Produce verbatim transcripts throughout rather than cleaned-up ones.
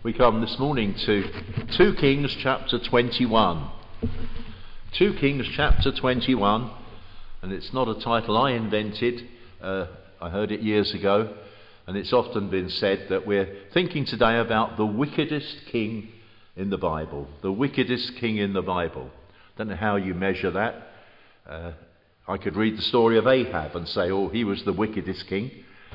We come this morning to two Kings chapter twenty-one. two Kings chapter twenty-one, and it's not a title I invented. Uh, I heard it years ago, and it's often been said that we're thinking today about the wickedest king in the Bible. The wickedest king in the Bible. Don't know how you measure that. Uh, I could read the story of Ahab and say, oh, he was the wickedest king.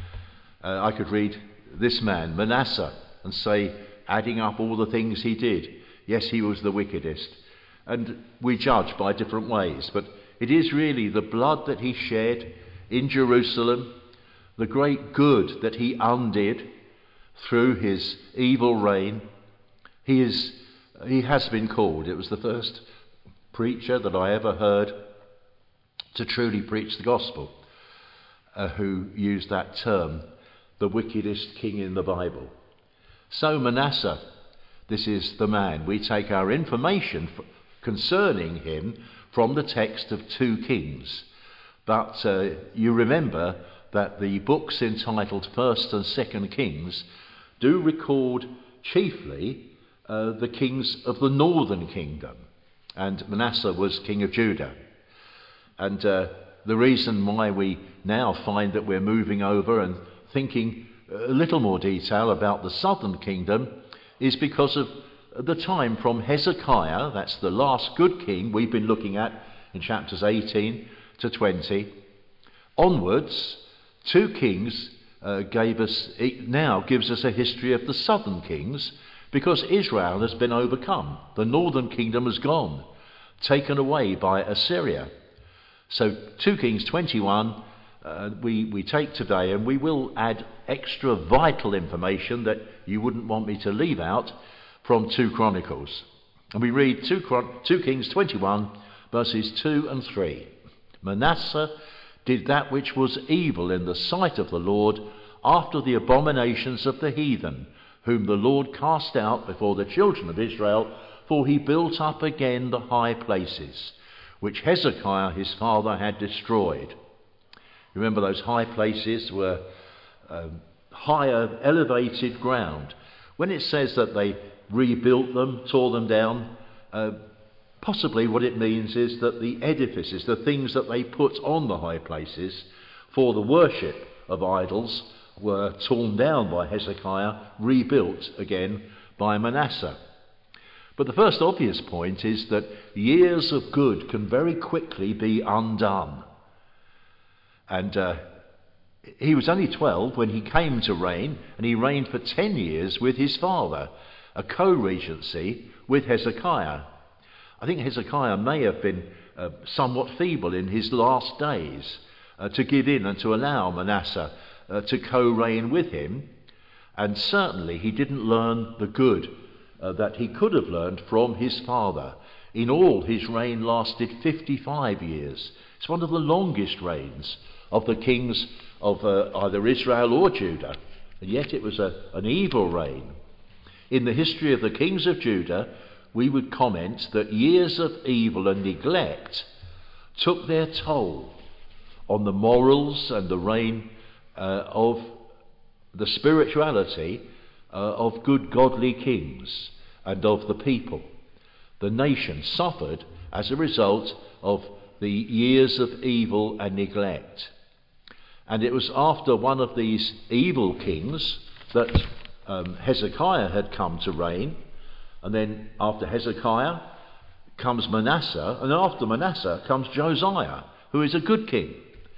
Uh, I could read this man, Manasseh, and say, adding up all the things he did, yes, he was the wickedest. And we judge by different ways, but it is really the blood that he shed in Jerusalem, the great good that he undid through his evil reign. He is, he has been called, it was the first preacher that I ever heard to truly preach the gospel, uh, who used that term, the wickedest king in the Bible. So Manasseh, this is the man. We take our information f- concerning him from the text of two Kings. But uh, you remember that the books entitled First and Second Kings do record chiefly uh, the kings of the northern kingdom. And Manasseh was king of Judah. And uh, the reason why we now find that we're moving over and thinking a little more detail about the southern kingdom is because of the time from Hezekiah, that's the last good king we've been looking at in chapters eighteen to twenty, onwards. Two Kings uh, gave us, it now gives us a history of the southern kings, because Israel has been overcome. The northern kingdom has gone, taken away by Assyria. So two Kings twenty-one uh, we, we take today, and we will add extra vital information that you wouldn't want me to leave out from two Chronicles. And we read two, two Kings twenty-one, verses two and three. Manasseh did that which was evil in the sight of the Lord, after the abominations of the heathen, whom the Lord cast out before the children of Israel, for he built up again the high places, which Hezekiah his father had destroyed. Remember, those high places were um, higher, elevated ground. When it says that they rebuilt them, tore them down, uh, possibly what it means is that the edifices, the things that they put on the high places for the worship of idols, were torn down by Hezekiah, rebuilt again by Manasseh. But the first obvious point is that years of good can very quickly be undone. And uh, he was only twelve when he came to reign, and he reigned for ten years with his father, a co-regency with Hezekiah. I think Hezekiah may have been uh, somewhat feeble in his last days uh, to give in and to allow Manasseh uh, to co-reign with him. And certainly he didn't learn the good uh, that he could have learned from his father. In all, his reign lasted fifty-five years. It's one of the longest reigns of the kings of uh, either Israel or Judah. And yet it was a, an evil reign. In the history of the kings of Judah, we would comment that years of evil and neglect took their toll on the morals and the reign uh, of the spirituality uh, of good godly kings and of the people. The nation suffered as a result of the years of evil and neglect. And it was after one of these evil kings that um, Hezekiah had come to reign. And then after Hezekiah comes Manasseh, and after Manasseh comes Josiah, who is a good king.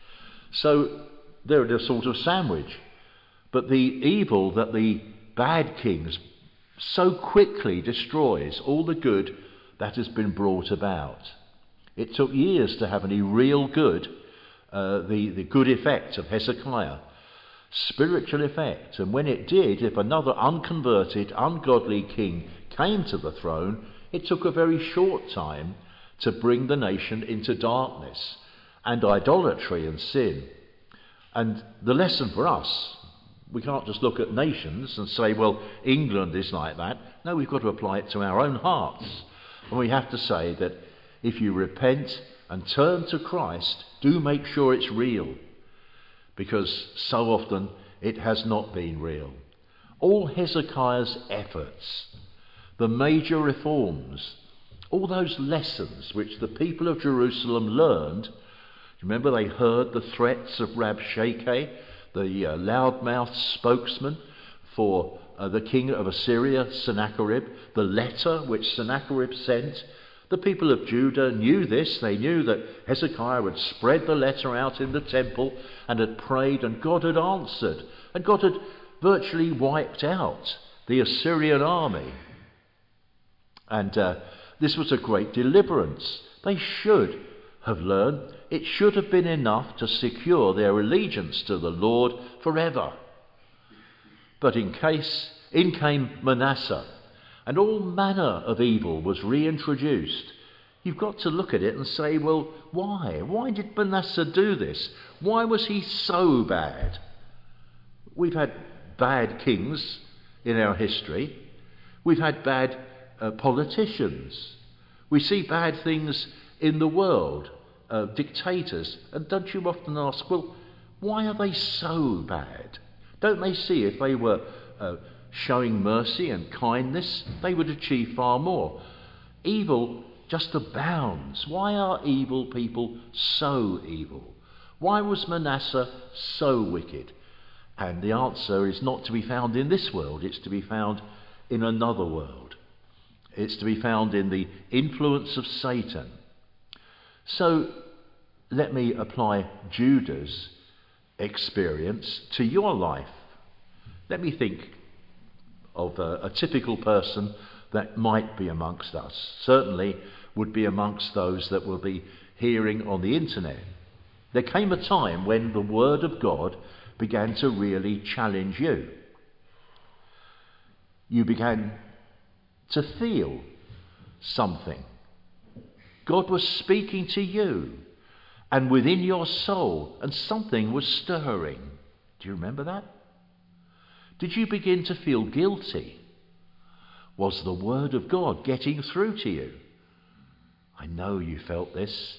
So they're a sort of sandwich. But the evil that the bad kings so quickly destroys all the good that has been brought about. It took years to have any real good, uh, the, the good effect of Hezekiah. Spiritual effect. And when it did, if another unconverted, ungodly king came to the throne, it took a very short time to bring the nation into darkness and idolatry and sin. And the lesson for us, we can't just look at nations and say, well, England is like that. No, we've got to apply it to our own hearts. And we have to say that if you repent and turn to Christ, do make sure it's real, because so often it has not been real. All Hezekiah's efforts, the major reforms, all those lessons which the people of Jerusalem learned. Remember, they heard the threats of Rabshakeh, the uh, loudmouth spokesman for uh, the king of Assyria, Sennacherib, the letter which Sennacherib sent. The people of Judah knew this. They knew that Hezekiah had spread the letter out in the temple and had prayed, and God had answered. And God had virtually wiped out the Assyrian army. And uh, this was a great deliverance. They should have learned. It should have been enough to secure their allegiance to the Lord forever. But in case, in came Manasseh, and all manner of evil was reintroduced. You've got to look at it and say, well, why? Why did Manasseh do this? Why was he so bad? We've had bad kings in our history. We've had bad uh, politicians. We see bad things in the world, uh, dictators. And don't you often ask, well, why are they so bad? Don't they see if they were uh, showing mercy and kindness, they would achieve far more? Evil just abounds. Why are evil people so evil? Why was Manasseh so wicked? And the answer is not to be found in this world, it's to be found in another world. It's to be found in the influence of Satan. So let me apply Judah's experience to your life. Let me think of a, a typical person that might be amongst us. Certainly would be amongst those that will be hearing on the internet. There came a time when the Word of God began to really challenge you. You began to feel something. God was speaking to you and within your soul, and something was stirring. Do you remember that? Did you begin to feel guilty? Was the Word of God getting through to you? I know you felt this.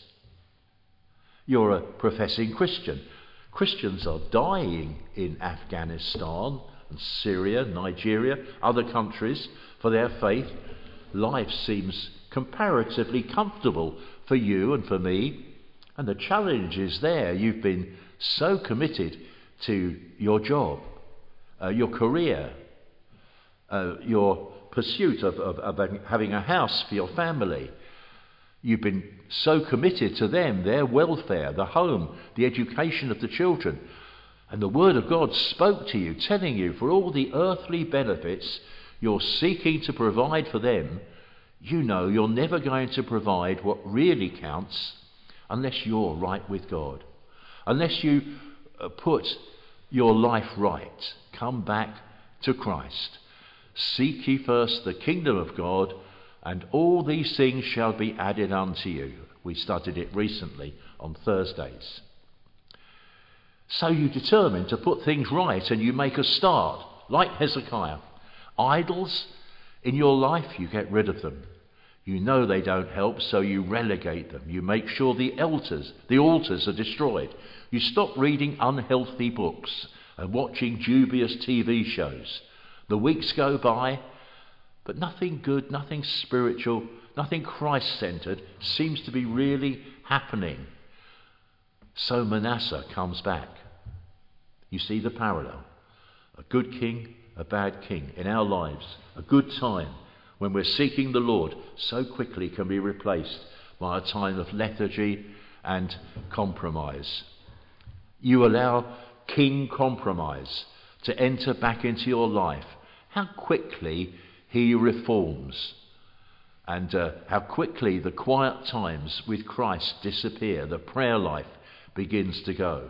You're a professing Christian. Christians are dying in Afghanistan and Syria, Nigeria, other countries for their faith. Life seems comparatively comfortable for you and for me. And the challenge is there. You've been so committed to your job, uh, your career, uh, your pursuit of, of, of having a house for your family. You've been so committed to them, their welfare, the home, the education of the children. And the Word of God spoke to you, telling you for all the earthly benefits you're seeking to provide for them, you know you're never going to provide what really counts unless you're right with God. Unless you uh, put your life right. Come back to Christ. Seek ye first the kingdom of God, and all these things shall be added unto you. We studied it recently on Thursdays. So you determine to put things right, and you make a start, like Hezekiah. Idols in your life, you get rid of them. You know they don't help, so you relegate them. You make sure the altars, the altars are destroyed. You stop reading unhealthy books and watching dubious T V shows. The weeks go by, but nothing good, nothing spiritual, nothing Christ-centered seems to be really happening. So Manasseh comes back. You see the parallel. A good king, a bad king in our lives. A good time when we're seeking the Lord so quickly can be replaced by a time of lethargy and compromise. You allow King Compromise to enter back into your life. How quickly he reforms, and uh, how quickly the quiet times with Christ disappear. The prayer life begins to go.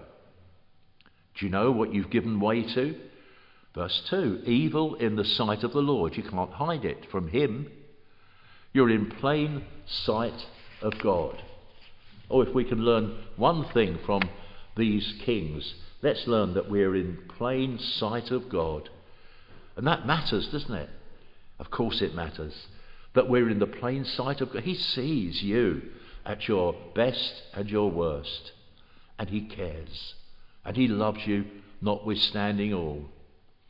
Do you know what you've given way to? Verse two, evil in the sight of the Lord. You can't hide it from him. You're in plain sight of God. Oh, if we can learn one thing from these kings, let's learn that we're in plain sight of God. And that matters, doesn't it? Of course it matters. That we're in the plain sight of God. He sees you at your best and your worst. And he cares. And he loves you notwithstanding all.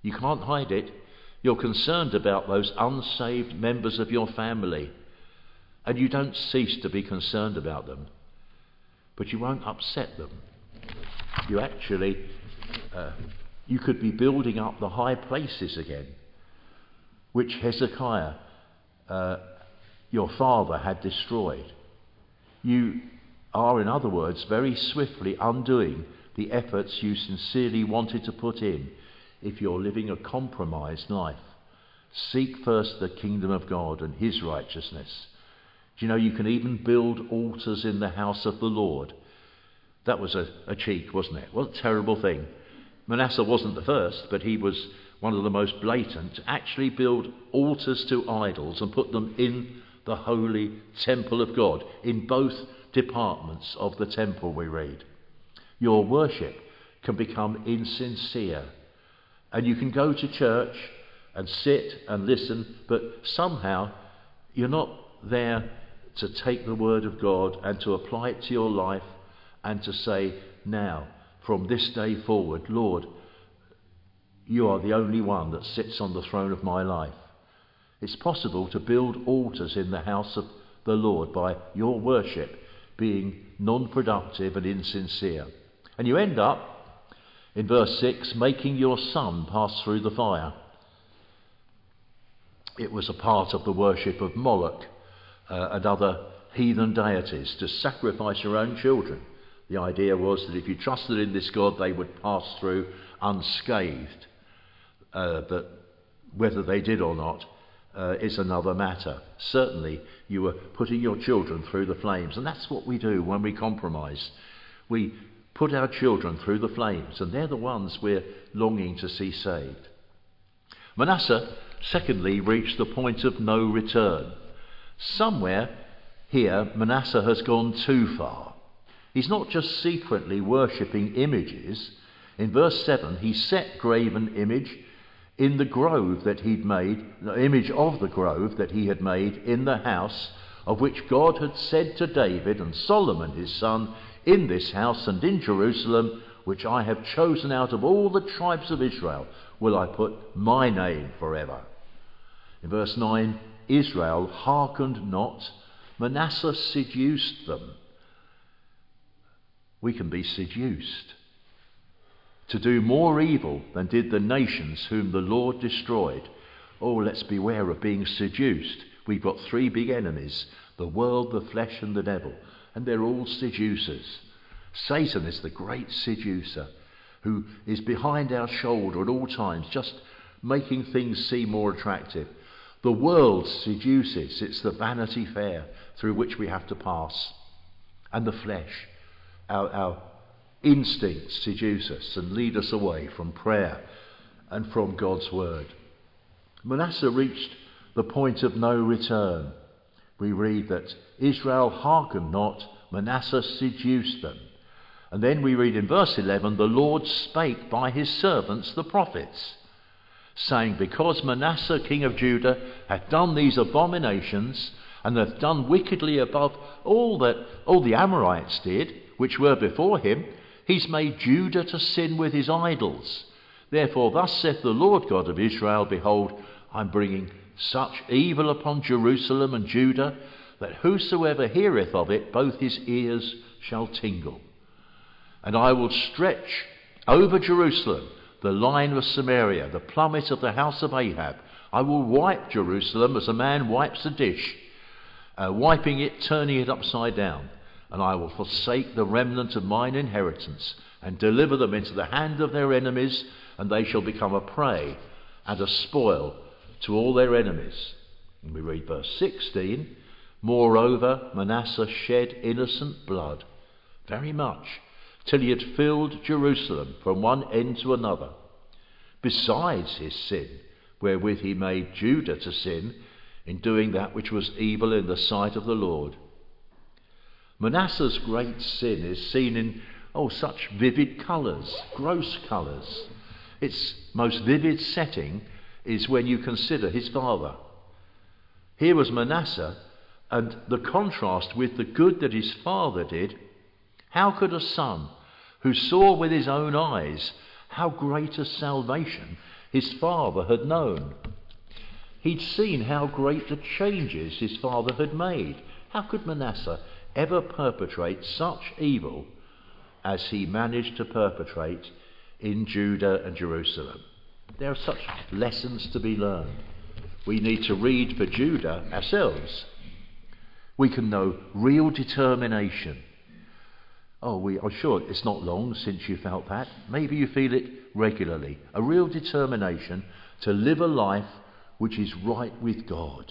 You can't hide it. You're concerned about those unsaved members of your family, and you don't cease to be concerned about them, but you won't upset them. You actually, uh, you could be building up the high places again, which Hezekiah, uh, your father, had destroyed. You are, in other words, very swiftly undoing the efforts you sincerely wanted to put in if you're living a compromised life. Seek first the kingdom of God and his righteousness. Do you know you can even build altars in the house of the Lord? That was a, a cheek, wasn't it? What a terrible thing. Manasseh wasn't the first, but he was one of the most blatant to actually build altars to idols and put them in the holy temple of God, in both departments of the temple, we read. Your worship can become insincere, and you can go to church and sit and listen, but somehow you're not there to take the word of God and to apply it to your life and to say, now, from this day forward, Lord, you are the only one that sits on the throne of my life. It's possible to build altars in the house of the Lord by your worship being non-productive and insincere. And you end up, in verse six, making your son pass through the fire. It was a part of the worship of Moloch uh, and other heathen deities to sacrifice your own children. The idea was that if you trusted in this God, they would pass through unscathed. Uh, but whether they did or not uh, is another matter. Certainly, you were putting your children through the flames, and that's what we do when we compromise. We put our children through the flames, and they're the ones we're longing to see saved. Manasseh, secondly, reached the point of no return. Somewhere here, Manasseh has gone too far. He's not just secretly worshipping images. In verse seven, he set graven image in the grove that he'd made, the image of the grove that he had made in the house, of which God had said to David and Solomon his son, in this house and in Jerusalem, which I have chosen out of all the tribes of Israel, will I put my name forever. In verse nine, Israel hearkened not, Manasseh seduced them. We can be seduced to do more evil than did the nations whom the Lord destroyed. Oh, let's beware of being seduced. We've got three big enemies, the world, the flesh and the devil, and they're all seducers. Satan is the great seducer who is behind our shoulder at all times, just making things seem more attractive. The world seduces. It's the Vanity Fair through which we have to pass. And the flesh, our, our instincts seduce us and lead us away from prayer and from God's word. Manasseh reached the point of no return. We read that Israel hearkened not, Manasseh seduced them. And then we read in verse eleven, the Lord spake by his servants the prophets, saying, because Manasseh king of Judah hath done these abominations, and hath done wickedly above all that all the Amorites did, which were before him, he's made Judah to sin with his idols. Therefore thus saith the Lord God of Israel, behold, I'm bringing such evil upon Jerusalem and Judah, that whosoever heareth of it, both his ears shall tingle. And I will stretch over Jerusalem the line of Samaria, the plummet of the house of Ahab. I will wipe Jerusalem as a man wipes a dish, uh, wiping it, turning it upside down. And I will forsake the remnant of mine inheritance, and deliver them into the hand of their enemies, and they shall become a prey and a spoil to all their enemies. And we read verse sixteen, moreover Manasseh shed innocent blood, very much, till he had filled Jerusalem from one end to another, besides his sin, wherewith he made Judah to sin, in doing that which was evil in the sight of the Lord. Manasseh's great sin is seen in, oh, such vivid colours, gross colours. Its most vivid setting is when you consider his father. Here was Manasseh, and the contrast with the good that his father did. How could a son who saw with his own eyes how great a salvation his father had known. He'd seen how great the changes his father had made. How could Manasseh ever perpetrate such evil as he managed to perpetrate in Judah and Jerusalem? There are such lessons to be learned. We need to read for Judah ourselves. We can know real determination. Oh, we, I'm sure it's not long since you felt that. Maybe you feel it regularly. A real determination to live a life which is right with God.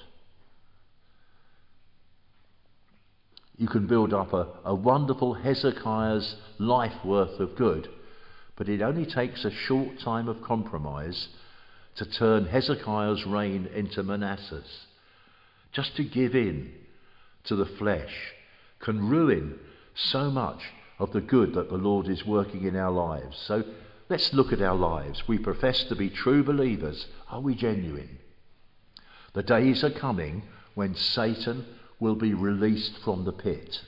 You can build up a, a wonderful Hezekiah's life worth of good, but it only takes a short time of compromise to turn Hezekiah's reign into Manasseh's. Just to give in to the flesh can ruin so much of the good that the Lord is working in our lives. So let's look at our lives. We profess to be true believers. Are we genuine? The days are coming when Satan will be released from the pit.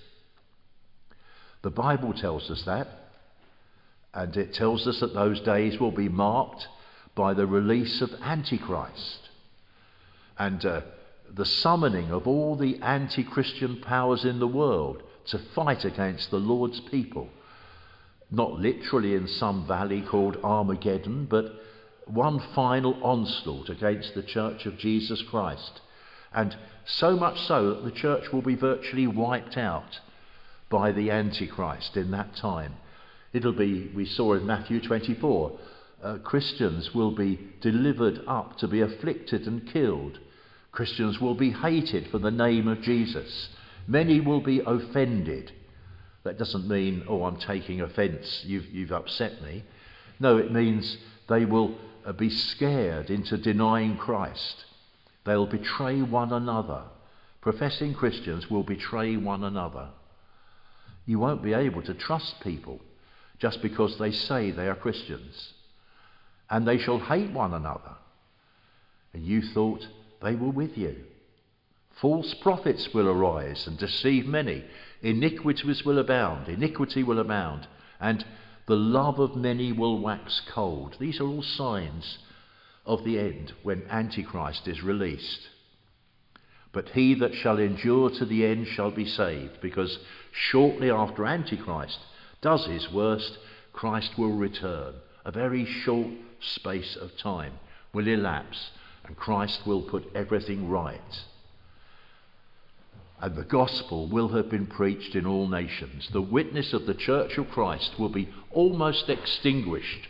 The Bible tells us that, and it tells us that those days will be marked by the release of Antichrist and uh, the summoning of all the anti-Christian powers in the world to fight against the Lord's people. Not literally in some valley called Armageddon, but one final onslaught against the Church of Jesus Christ. And so much so that the church will be virtually wiped out by the Antichrist in that time. It'll be, we saw in Matthew twenty-four, uh, Christians will be delivered up to be afflicted and killed. Christians will be hated for the name of Jesus. Many will be offended. That doesn't mean, oh, I'm taking offence, you've, you've upset me. No, it means they will uh, be scared into denying Christ. They'll betray one another. Professing Christians will betray one another. You won't be able to trust people just because they say they are Christians. And they shall hate one another. And you thought they were with you. False prophets will arise and deceive many. Iniquities will abound. Iniquity will abound. And the love of many will wax cold. These are all signs of the end when Antichrist is released. But he that shall endure to the end shall be saved, because shortly after Antichrist does his worst, Christ will return. A very short space of time will elapse, and Christ will put everything right. And the gospel will have been preached in all nations. The witness of the Church of Christ will be almost extinguished.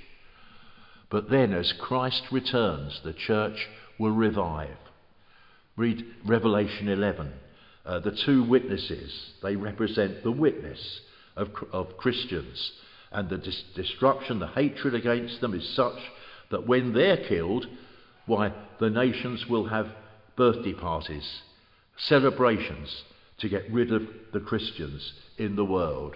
But then, as Christ returns, the church will revive. Read Revelation eleven. Uh, the two witnesses, they represent the witness of, of Christians. And the dis- destruction, the hatred against them is such that when they're killed, why, the nations will have birthday parties, celebrations to get rid of the Christians in the world.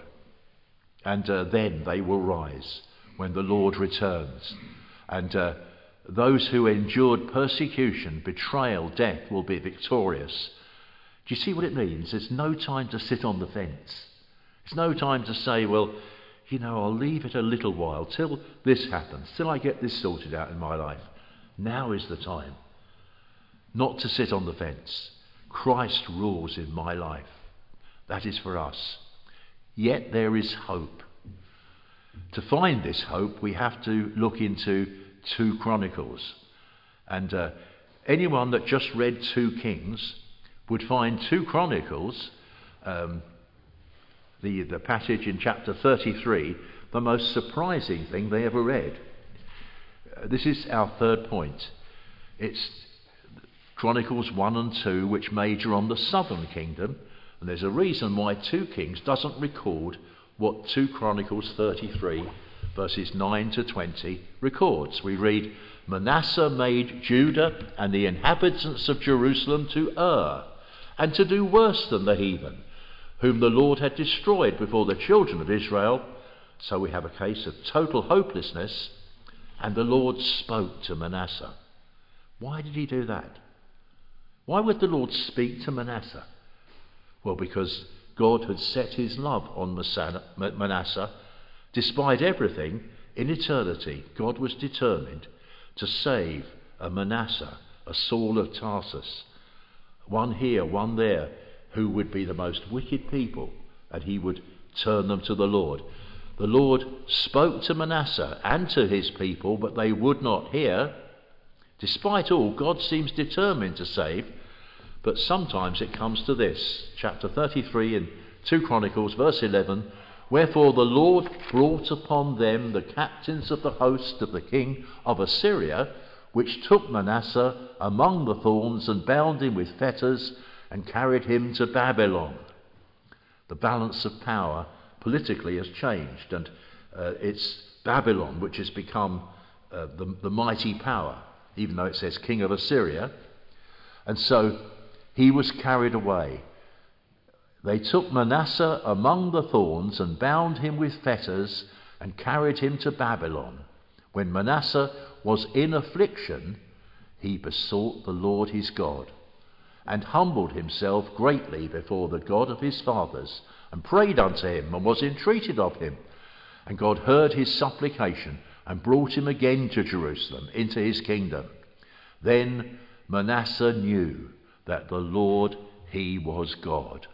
And uh, then they will rise when the Lord returns. And uh, those who endured persecution, betrayal, death will be victorious. Do you see what it means? There's no time to sit on the fence. It's no time to say, well, you know, I'll leave it a little while till this happens, till I get this sorted out in my life. Now is the time. Not to sit on the fence. Christ rules in my life. That is for us. Yet there is hope. To find this hope, we have to look into two Chronicles. And uh, anyone that just read two Kings would find two Chronicles, um, the, the passage in chapter thirty-three, the most surprising thing they ever read. Uh, this is our third point. It's Chronicles one and two, which major on the southern kingdom. And there's a reason why two Kings doesn't record what two Chronicles thirty-three, verses nine to twenty, records. We read, Manasseh made Judah and the inhabitants of Jerusalem to err, and to do worse than the heathen, whom the Lord had destroyed before the children of Israel. So we have a case of total hopelessness, and the Lord spoke to Manasseh. Why did he do that? Why would the Lord speak to Manasseh? Well, because God had set his love on Manasseh. Despite everything, in eternity, God was determined to save a Manasseh, a Saul of Tarsus, one here, one there, who would be the most wicked people, and he would turn them to the Lord. The Lord spoke to Manasseh and to his people, but they would not hear. Despite all, God seems determined to save, but sometimes it comes to this. Chapter thirty-three in two Chronicles, verse eleven, "Wherefore the Lord brought upon them the captains of the host of the king of Assyria, which took Manasseh among the thorns and bound him with fetters and carried him to Babylon." The balance of power politically has changed, and uh, it's Babylon which has become uh, the, the mighty power, even though it says king of Assyria. And so he was carried away. They took Manasseh among the thorns and bound him with fetters and carried him to Babylon. When Manasseh was in affliction, he besought the Lord his God, and humbled himself greatly before the God of his fathers, and prayed unto him, and was entreated of him. And God heard his supplication, and brought him again to Jerusalem, into his kingdom. Then Manasseh knew that the Lord, he was God.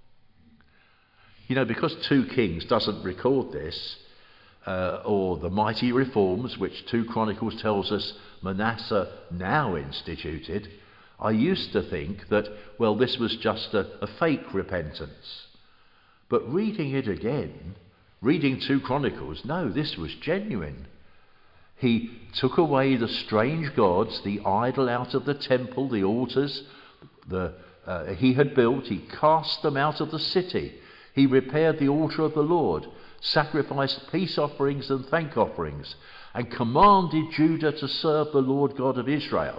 You know, because two Kings doesn't record this, uh, or the mighty reforms which two Chronicles tells us Manasseh now instituted, I used to think that, well, this was just a, a fake repentance. But reading it again, reading two Chronicles, no, this was genuine. He took away the strange gods, the idol out of the temple, the altars the, uh, he had built. He cast them out of the city. He repaired the altar of the Lord, sacrificed peace offerings and thank offerings, and commanded Judah to serve the Lord God of Israel.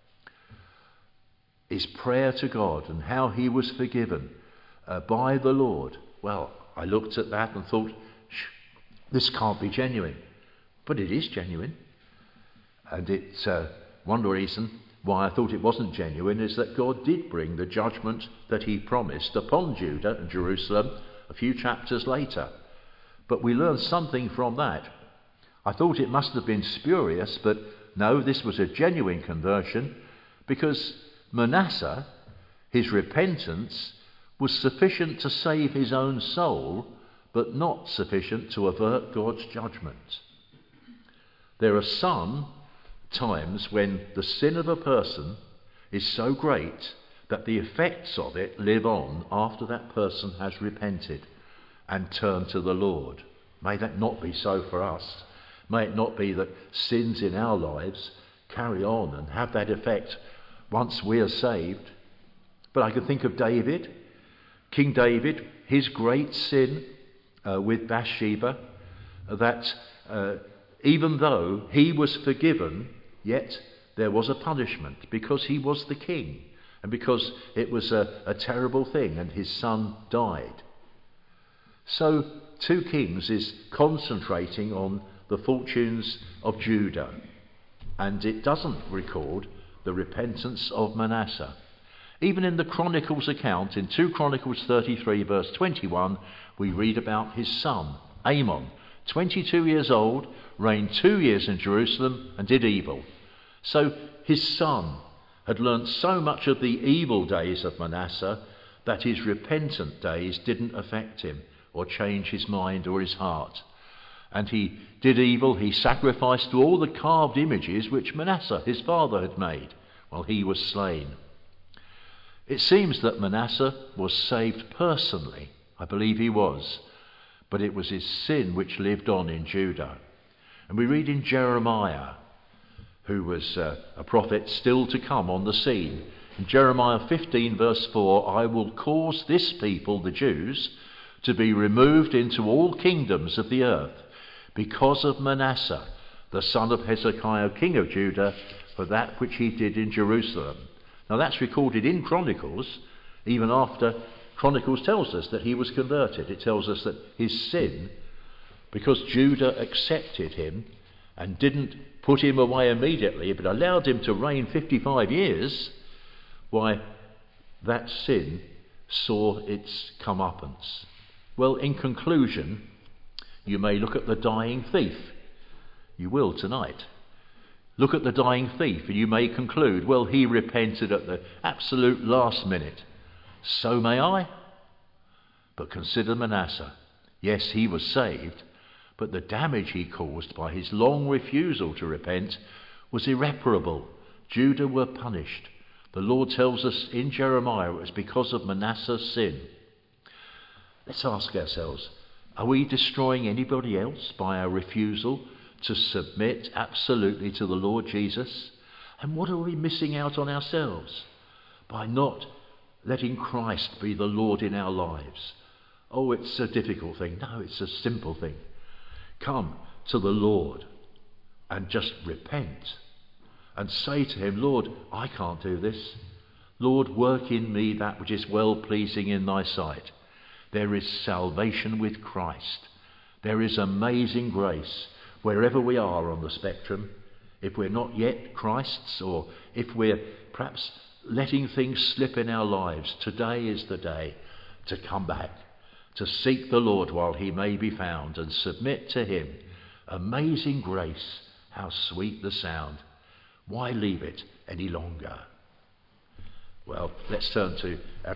His prayer to God and how he was forgiven uh, by the Lord. Well, I looked at that and thought, this can't be genuine. But it is genuine. And it's uh, one reason why I thought it wasn't genuine is that God did bring the judgment that he promised upon Judah and Jerusalem a few chapters later. But we learned something from that. I thought it must have been spurious, but no, this was a genuine conversion, because Manasseh, his repentance, was sufficient to save his own soul, but not sufficient to avert God's judgment. There are some times when the sin of a person is so great that the effects of it live on after that person has repented and turned to the Lord. May that not be so for us. May it not be that sins in our lives carry on and have that effect once we are saved. But I can think of David, King David, his great sin uh, with Bathsheba, uh, that uh, even though he was forgiven, yet there was a punishment because he was the king and because it was a, a terrible thing and his son died. So two Kings is concentrating on the fortunes of Judah, and it doesn't record the repentance of Manasseh. Even in the Chronicles account, in two Chronicles thirty-three verse twenty-one, we read about his son, Amon, twenty-two years old, reigned two years in Jerusalem and did evil. So his son had learnt so much of the evil days of Manasseh that his repentant days didn't affect him or change his mind or his heart. And he did evil. He sacrificed to all the carved images which Manasseh, his father, had made while he was slain. It seems that Manasseh was saved personally. I believe he was. But it was his sin which lived on in Judah. And we read in Jeremiah, who was uh, a prophet still to come on the scene. In Jeremiah fifteen verse four, I will cause this people, the Jews, to be removed into all kingdoms of the earth because of Manasseh, the son of Hezekiah, king of Judah, for that which he did in Jerusalem. Now that's recorded in Chronicles, even after Chronicles tells us that he was converted. It tells us that his sin, because Judah accepted him and didn't put him away immediately, but allowed him to reign fifty-five years, why, that sin saw its comeuppance. Well, in conclusion, you may look at the dying thief. You will tonight. Look at the dying thief and you may conclude, well, he repented at the absolute last minute. So may I. But consider Manasseh. Yes, he was saved, but the damage he caused by his long refusal to repent was irreparable. Judah were punished. The Lord tells us in Jeremiah it was because of Manasseh's sin. Let's ask ourselves, are we destroying anybody else by our refusal to submit absolutely to the Lord Jesus? And what are we missing out on ourselves by not letting Christ be the Lord in our lives? Oh, it's a difficult thing. No, it's a simple thing. Come to the Lord and just repent and say to him, Lord, I can't do this. Lord, work in me that which is well-pleasing in thy sight. There is salvation with Christ. There is amazing grace wherever we are on the spectrum. If we're not yet Christ's, or if we're perhaps letting things slip in our lives, today is the day to come back, to seek the Lord while he may be found and submit to him. Amazing grace, how sweet the sound. Why leave it any longer? Well, let's turn to our